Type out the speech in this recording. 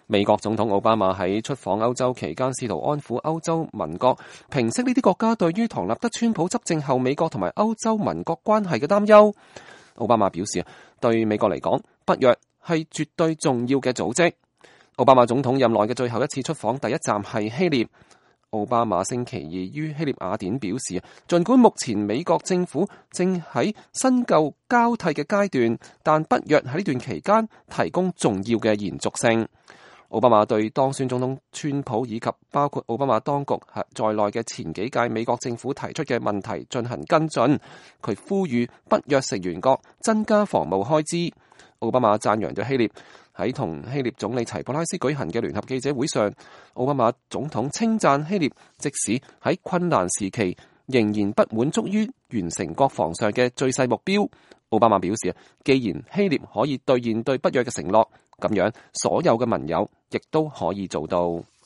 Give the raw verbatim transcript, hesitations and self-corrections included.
美國總統奧巴馬喺出訪歐洲期間，試圖安撫歐洲盟國，平息呢啲國家對於唐納德·川普執政後美國同埋歐洲盟國關係嘅擔憂。奧巴馬表示，對美國嚟講，北約係絕對重要嘅組織。奧巴馬總統任內嘅最後一次出訪，第一站係希臘。奧巴馬星期二於希臘雅典表示，儘管目前美國政府正喺新舊交替嘅階段，但北約喺呢段期間提供重要嘅延續性。奧巴馬對當選總統川普以及包括奧巴馬當局在內嘅前幾屆美國政府提出嘅問題進行跟進，佢呼籲北約成員國增加防務開支。奧巴馬讚揚咗希臘。喺同希臘總理齊普拉斯舉行嘅聯合記者會上，奧巴馬總統稱讚希臘，即使喺困難時期，仍然不滿足於完成國防上嘅最細目標。奧巴馬表示，既然希臘可以兌現對北約嘅承諾，咁樣所有嘅盟友亦都可以做到。